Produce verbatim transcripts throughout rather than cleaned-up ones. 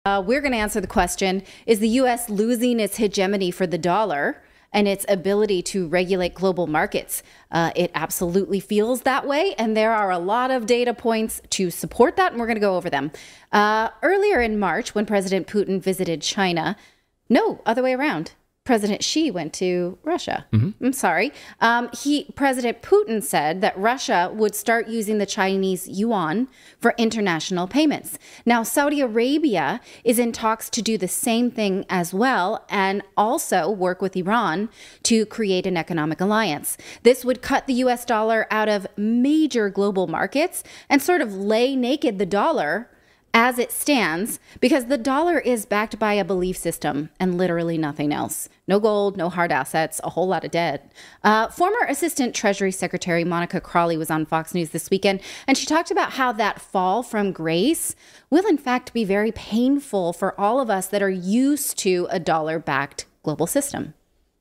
Uh, we're going to answer the question, is the U S losing its hegemony for the dollar and its ability to regulate global markets? Uh, it absolutely feels that way, and there are a lot of data points to support that, and we're going to go over them. Uh, earlier in March, when President Putin visited China, no, other way around. President Xi went to Russia. Mm-hmm. I'm sorry. Um, he, President Putin said that Russia would start using the Chinese yuan for international payments. Now, Saudi Arabia is in talks to do the same thing as well, and also work with Iran to create an economic alliance. This would cut the U S dollar out of major global markets and sort of lay naked the dollar as it stands, because the dollar is backed by a belief system and literally nothing else. No gold, no hard assets, a whole lot of debt. Uh, former Assistant Treasury Secretary Monica Crawley was on Fox News this weekend, and she talked about how that fall from grace will in fact be very painful for all of us that are used to a dollar-backed global system.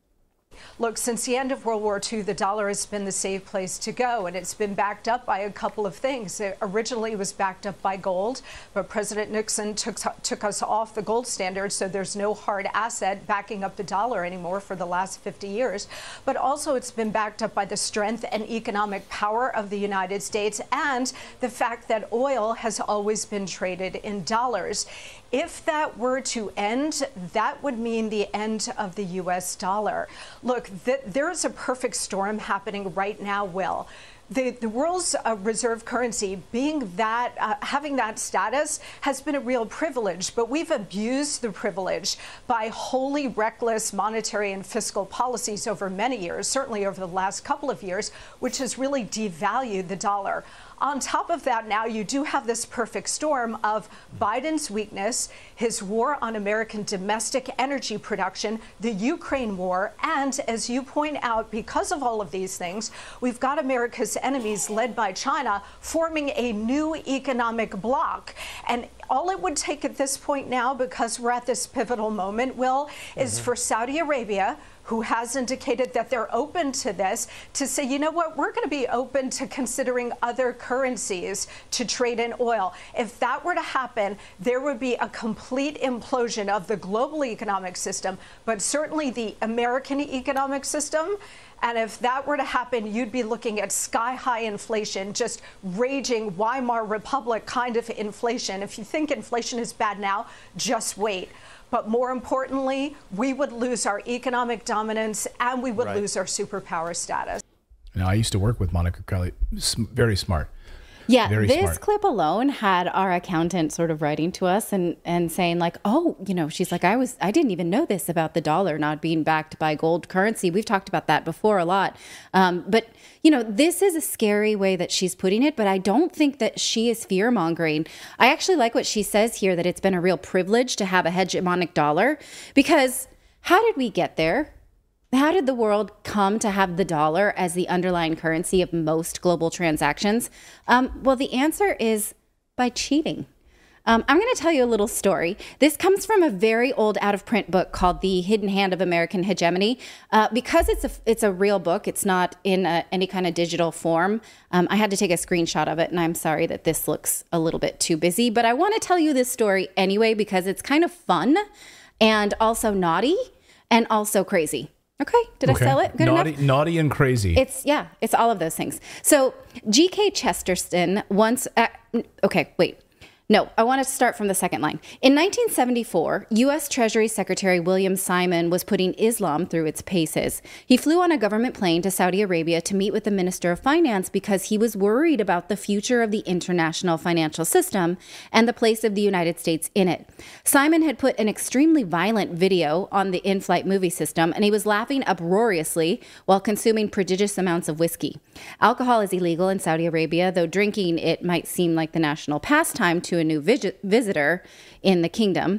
Look, since the end of World War Two, the dollar has been the safe place to go, and it's been backed up by a couple of things. It originally was backed up by gold, but President Nixon took, took us off the gold standard, so there's no hard asset backing up the dollar anymore for the last fifty years. But also it's been backed up by the strength and economic power of the United States and the fact that oil has always been traded in dollars. If that were to end, that would mean the end of the U S dollar. Look, th there is a perfect storm happening right now, Will. The, the world's uh, reserve currency being that, uh, having that status has been a real privilege, but we've abused the privilege by wholly reckless monetary and fiscal policies over many years, certainly over the last couple of years, which has really devalued the dollar. On top of that, now you do have this perfect storm of Biden's weakness, his war on American domestic energy production, the Ukraine war, and as you point out, because of all of these things, we've got America's enemies led by China forming a new economic bloc. And all it would take at this point now, because we're at this pivotal moment, Will, mm-hmm. is for Saudi Arabia, who has indicated that they're open to this, to say, you know what, we're going to be open to considering other currencies to trade in oil. If that were to happen, there would be a complete implosion of the global economic system, but certainly the American economic system. And if that were to happen, you'd be looking at sky-high inflation, just raging Weimar Republic kind of inflation. If you think inflation is bad now, just wait. But more importantly, we would lose our economic dominance and we would right. lose our superpower status. Now, I used to work with Monica Crawley, very smart. Yeah, very this smart. clip alone had our accountant sort of writing to us and, and saying like, oh, you know, she's like, I was, I didn't even know this about the dollar not being backed by gold currency. We've talked about that before a lot. Um, but, you know, this is a scary way that she's putting it, but I don't think that she is fear mongering. I actually like what she says here, that it's been a real privilege to have a hegemonic dollar, because how did we get there? How did the world come to have the dollar as the underlying currency of most global transactions? Um, well, the answer is by cheating. Um, I'm going to tell you a little story. This comes from a very old out-of-print book called The Hidden Hand of American Hegemony. Uh, because it's a, it's a real book, it's not in a, any kind of digital form. Um, I had to take a screenshot of it, and I'm sorry that this looks a little bit too busy. But I want to tell you this story anyway, because it's kind of fun and also naughty and also crazy. Okay, did okay. I sell it good naughty, enough? Naughty and crazy. It's, yeah, it's all of those things. So G K Chesterton once, uh, okay, wait. No, I want to start from the second line. In nineteen seventy-four, U S Treasury Secretary William Simon was putting Islam through its paces. He flew on a government plane to Saudi Arabia to meet with the Minister of Finance because he was worried about the future of the international financial system and the place of the United States in it. Simon had put an extremely violent video on the in-flight movie system, and he was laughing uproariously while consuming prodigious amounts of whiskey. Alcohol is illegal in Saudi Arabia, though drinking it might seem like the national pastime to a new vis- visitor in the kingdom.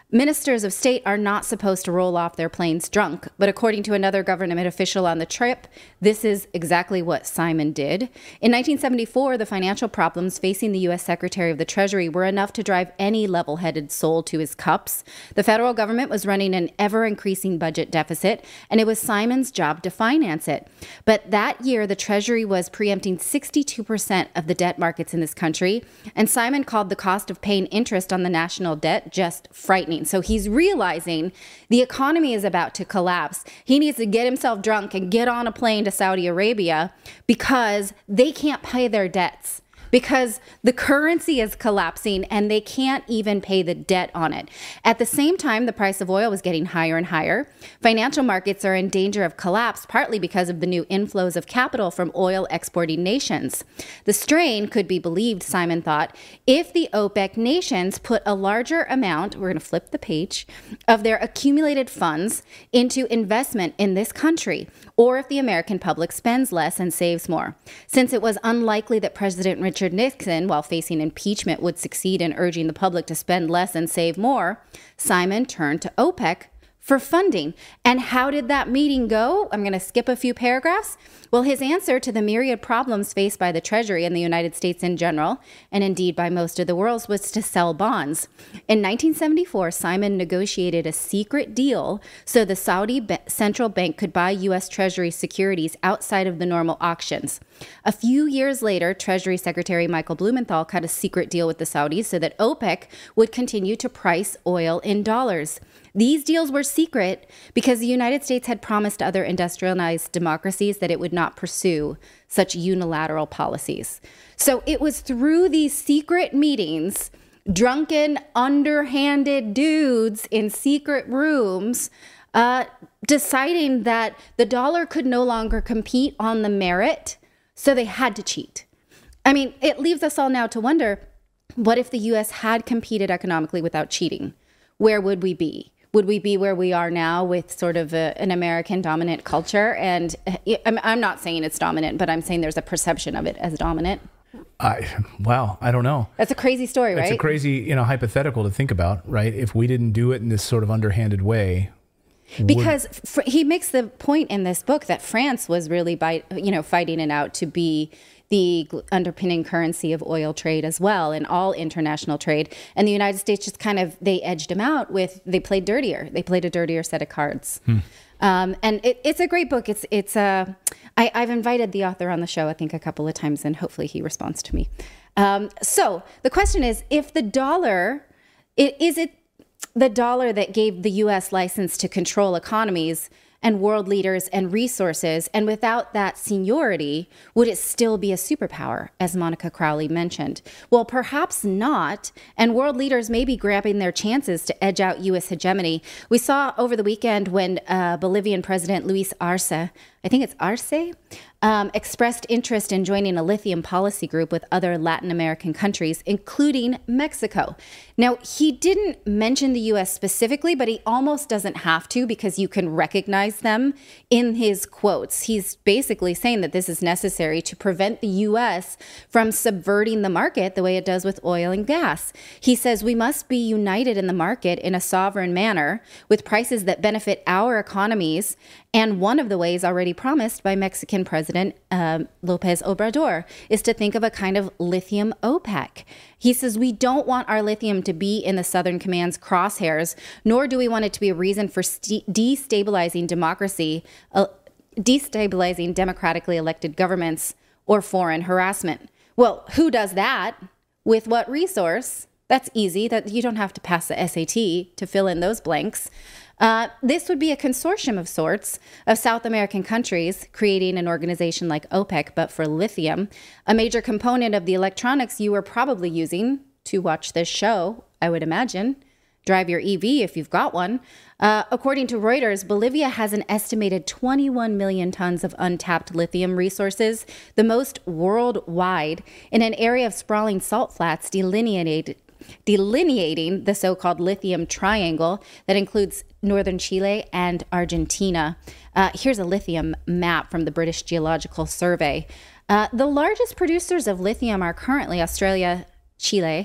Ministers of state are not supposed to roll off their planes drunk, but according to another government official on the trip, this is exactly what Simon did. In nineteen seventy-four, the financial problems facing the U S Secretary of the Treasury were enough to drive any level-headed soul to his cups. The federal government was running an ever-increasing budget deficit, and it was Simon's job to finance it. But that year, the Treasury was preempting sixty-two percent of the debt markets in this country, and Simon called the cost of paying interest on the national debt just frightening. So he's realizing the economy is about to collapse. He needs to get himself drunk and get on a plane to Saudi Arabia because they can't pay their debts, because the currency is collapsing and they can't even pay the debt on it. At the same time, the price of oil was getting higher and higher. Financial markets are in danger of collapse, partly because of the new inflows of capital from oil exporting nations. The strain could be believed, Simon thought, if the OPEC nations put a larger amount, we're going to flip the page, of their accumulated funds into investment in this country, or if the American public spends less and saves more. Since it was unlikely that President Richard Richard Nixon, while facing impeachment, would succeed in urging the public to spend less and save more, Simon turned to OPEC for funding. And how did that meeting go? I'm going to skip a few paragraphs. Well, his answer to the myriad problems faced by the Treasury and the United States in general, and indeed by most of the world, was to sell bonds. In nineteen seventy-four, Simon negotiated a secret deal so the Saudi Be- Central Bank could buy U S Treasury securities outside of the normal auctions. A few years later, Treasury Secretary Michael Blumenthal cut a secret deal with the Saudis so that OPEC would continue to price oil in dollars. These deals were secret because the United States had promised other industrialized democracies that it would not pursue such unilateral policies. So it was through these secret meetings, drunken, underhanded dudes in secret rooms, uh, deciding that the dollar could no longer compete on the merit, so they had to cheat. I mean, it leaves us all now to wonder, what if the U S had competed economically without cheating? Where would we be? Would we be where we are now with sort of a, an American dominant culture? And I'm, I'm not saying it's dominant, but I'm saying there's a perception of it as dominant. I, wow, I don't know. That's a crazy story, right? It's a crazy, you know, hypothetical to think about, right? If we didn't do it in this sort of underhanded way. Because fr- he makes the point in this book that France was really, by, you know, fighting it out to be the underpinning currency of oil trade as well, and all international trade. And the United States just kind of, they edged him out with, they played dirtier. They played a dirtier set of cards. Hmm. Um, and it, it's a great book. It's, it's uh, I, I've invited the author on the show, I think, a couple of times, and hopefully he responds to me. Um, so the question is, if the dollar, it, is it the dollar that gave the U S license to control economies and world leaders and resources, and without that seniority, would it still be a superpower, as Monica Crowley mentioned? Well, perhaps not, and world leaders may be grabbing their chances to edge out U S hegemony. We saw over the weekend when uh, Bolivian President Luis Arce, I think it's Arce, um, expressed interest in joining a lithium policy group with other Latin American countries, including Mexico. Now, he didn't mention the U S specifically, but he almost doesn't have to, because you can recognize them in his quotes. He's basically saying that this is necessary to prevent the U S from subverting the market the way it does with oil and gas. He says we must be united in the market in a sovereign manner with prices that benefit our economies. And one of the ways already promised by Mexican President um, Lopez Obrador is to think of a kind of lithium OPEC. He says we don't want our lithium to be in the Southern Command's crosshairs, nor do we want it to be a reason for st- destabilizing democracy, uh, destabilizing democratically elected governments, or foreign harassment. Well, who does that? With what resource? That's easy. That you don't have to pass the S A T to fill in those blanks. Uh, this would be a consortium of sorts of South American countries creating an organization like OPEC, but for lithium, a major component of the electronics you are probably using to watch this show, I would imagine. Drive your E V if you've got one. Uh, according to Reuters, Bolivia has an estimated twenty-one million tons of untapped lithium resources, the most worldwide, in an area of sprawling salt flats delineated delineating the so-called lithium triangle that includes northern Chile and Argentina. Uh, here's a lithium map from the British Geological Survey. Uh, the largest producers of lithium are currently Australia, Chile,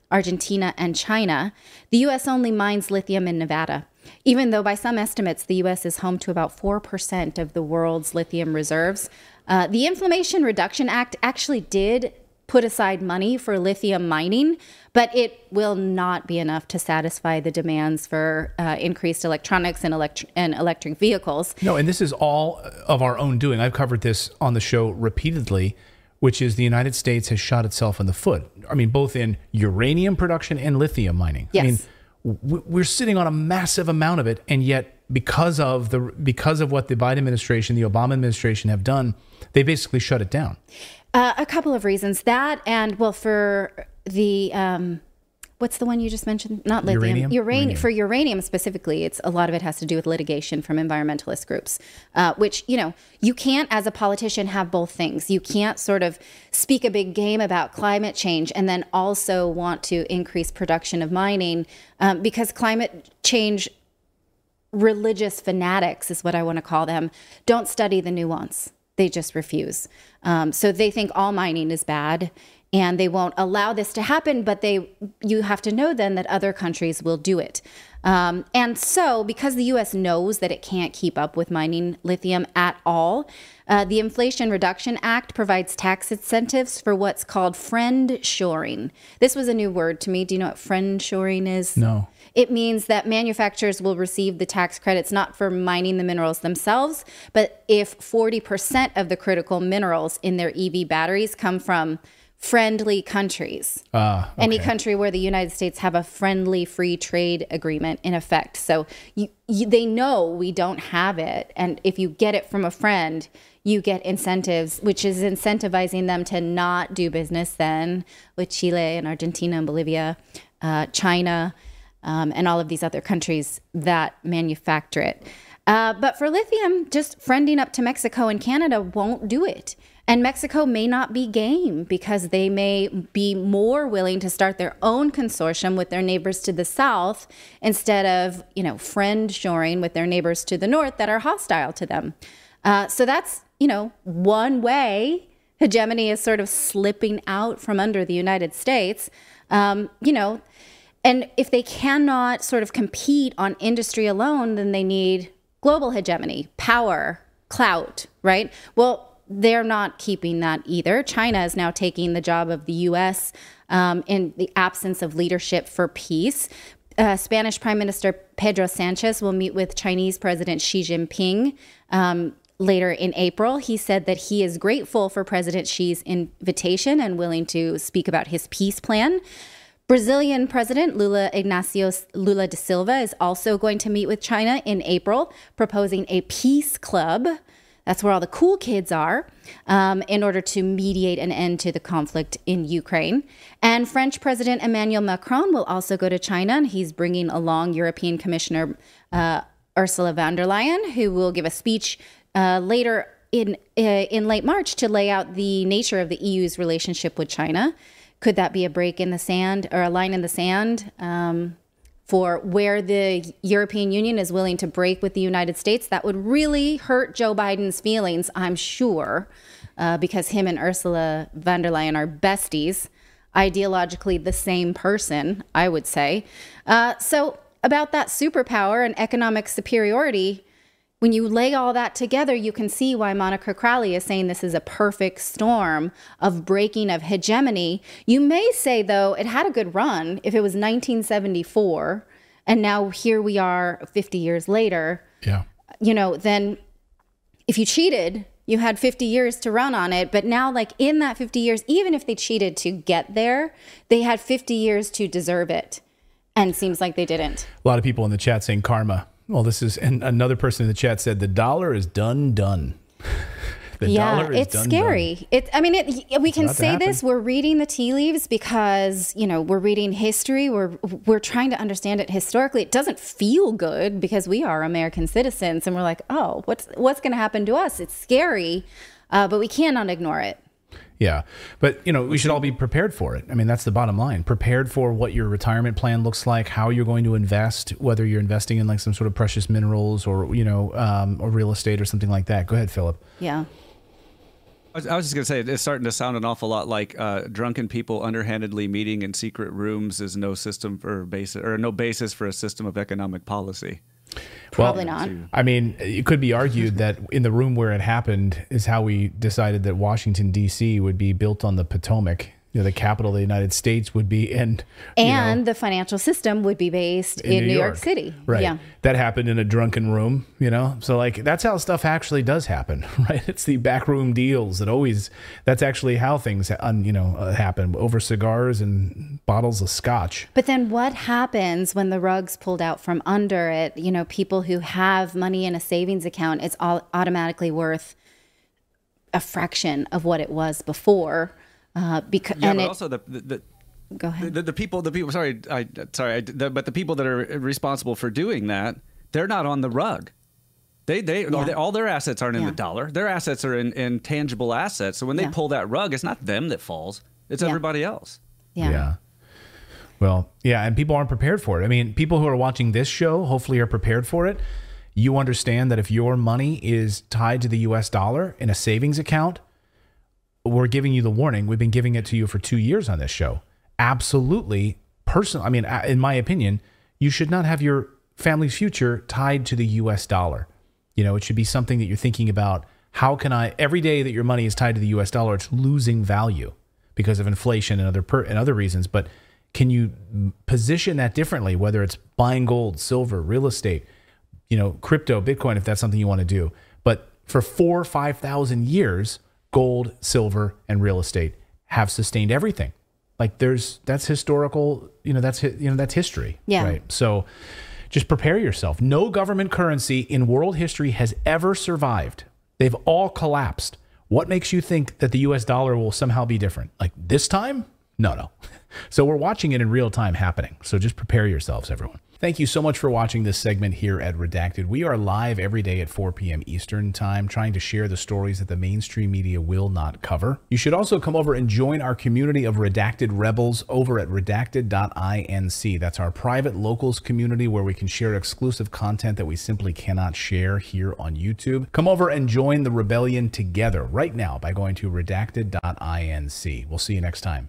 Argentina, and China. The U S only mines lithium in Nevada, even though by some estimates, the U S is home to about four percent of the world's lithium reserves. Uh, the Inflation Reduction Act actually did put aside money for lithium mining, but it will not be enough to satisfy the demands for uh, increased electronics and, elect- and electric vehicles. No, and this is all of our own doing. I've covered this on the show repeatedly, which is the United States has shot itself in the foot. I mean, both in uranium production and lithium mining. Yes. I mean, we're sitting on a massive amount of it, and yet because of the because of what the Biden administration, the Obama administration have done, they basically shut it down. Uh, a couple of reasons. That and, well, for the, um, what's the one you just mentioned? Not lithium. Uranium? Uran- Uranium. For uranium specifically, it's a lot of it has to do with litigation from environmentalist groups, uh, which, you know, you can't as a politician have both things. You can't sort of speak a big game about climate change and then also want to increase production of mining um, because climate change religious fanatics is what I want to call them, don't study the nuance. They just refuse. Um, so they think all mining is bad and they won't allow this to happen, but they you have to know then that other countries will do it. Um, and so because the U S knows that it can't keep up with mining lithium at all, uh, the Inflation Reduction Act provides tax incentives for what's called friend shoring. This was a new word to me. Do you know what friend shoring is? No. It means that manufacturers will receive the tax credits not for mining the minerals themselves, but if forty percent of the critical minerals in their E V batteries come from friendly countries. Ah, okay. Any country where the United States have a friendly free trade agreement in effect. So you, you, they know we don't have it. And if you get it from a friend, you get incentives, which is incentivizing them to not do business then with Chile and Argentina and Bolivia, uh, China, Um, and all of these other countries that manufacture it. Uh, but for lithium, just friending up to Mexico and Canada won't do it. And Mexico may not be game because they may be more willing to start their own consortium with their neighbors to the south instead of, you know, friend shoring with their neighbors to the north that are hostile to them. Uh, so that's, you know, one way hegemony is sort of slipping out from under the United States. Um, you know, And if they cannot sort of compete on industry alone, then they need global hegemony, power, clout, right? Well, they're not keeping that either. China is now taking the job of the U S um, in the absence of leadership for peace. Uh, Spanish Prime Minister Pedro Sanchez will meet with Chinese President Xi Jinping um, later in April. He said that he is grateful for President Xi's invitation and willing to speak about his peace plan. Brazilian President Lula Ignacio Lula da Silva is also going to meet with China in April, proposing a peace club. That's where all the cool kids are, um, in order to mediate an end to the conflict in Ukraine. And French President Emmanuel Macron will also go to China, and he's bringing along European Commissioner uh, Ursula von der Leyen, who will give a speech uh, later in uh, in late March to lay out the nature of the E U's relationship with China. Could that be a break in the sand or a line in the sand um, for where the European Union is willing to break with the United States? That would really hurt Joe Biden's feelings, I'm sure, uh, because him and Ursula von der Leyen are besties, ideologically the same person, I would say. Uh, so about that superpower and economic superiority, when you lay all that together, you can see why Monica Crowley is saying this is a perfect storm of breaking of hegemony. You may say, though, it had a good run if it was nineteen seventy-four, and now here we are fifty years later. Yeah. You know, then if you cheated, you had fifty years to run on it. But now, like in that fifty years, even if they cheated to get there, they had fifty years to deserve it. And seems like they didn't. A lot of people in the chat saying karma. Well, this is, and another person in the chat said the dollar is done, done. The yeah, dollar is it's done, scary. done. It, I mean, it, we It's can about to say happen. this. We're reading the tea leaves because, you know, we're reading history. We're we're trying to understand it historically. It doesn't feel good because we are American citizens, and we're like, oh, what's what's going to happen to us? It's scary, uh, but we cannot ignore it. Yeah. But, you know, we should all be prepared for it. I mean, that's the bottom line. Prepared for what your retirement plan looks like, how you're going to invest, whether you're investing in like some sort of precious minerals or, you know, um, or real estate or something like that. Go ahead, Philip. Yeah. I was, I was just going to say, it's starting to sound an awful lot like uh, drunken people underhandedly meeting in secret rooms is no system for basis or no basis for a system of economic policy. Probably well, not. I mean, it could be argued that in the room where it happened is how we decided that Washington, D C would be built on the Potomac. You know, the capital of the United States would be in. And know, the financial system would be based in, in New, New York. York City. Right. Yeah. That happened in a drunken room, you know? So, like, that's how stuff actually does happen, right? It's the backroom deals that always, that's actually how things, you know, uh, happen over cigars and bottles of scotch. But then what happens when the rug's pulled out from under it? You know, people who have money in a savings account, it's all automatically worth a fraction of what it was before. Uh, because yeah, and but it, also the, the, the go ahead. The, the people, the people. Sorry, I sorry, I, the, but the people that are responsible for doing that, they're not on the rug. They they, Yeah. they all their assets aren't in Yeah. the dollar. Their assets are in, in tangible assets. So when they Yeah. pull that rug, it's not them that falls. It's Yeah. everybody else. Yeah. Yeah. Well, yeah, and people aren't prepared for it. I mean, people who are watching this show hopefully are prepared for it. You understand that if your money is tied to the U S dollar in a savings account, we're giving you the warning. We've been giving it to you for two years on this show. Absolutely, personal. I mean, in my opinion, you should not have your family's future tied to the U S dollar. You know, it should be something that you're thinking about. How can I, every day that your money is tied to the U S dollar, it's losing value because of inflation and other per, and other reasons. But can you position that differently, whether it's buying gold, silver, real estate, you know, crypto, Bitcoin, if that's something you want to do. But for four or five thousand years, gold, silver, and real estate have sustained everything. Like there's that's historical, you know, that's you know that's history. Yeah. Right. So just prepare yourself. No government currency in world history has ever survived. They've all collapsed. What makes you think that the U S dollar will somehow be different? Like this time? No, no. So we're watching it in real time happening. So just prepare yourselves, everyone. Thank you so much for watching this segment here at Redacted. We are live every day at four p.m. Eastern Time, trying to share the stories that the mainstream media will not cover. You should also come over and join our community of Redacted Rebels over at redacted dot inc. That's our private locals community where we can share exclusive content that we simply cannot share here on YouTube. Come over and join the rebellion together right now by going to redacted dot inc. We'll see you next time.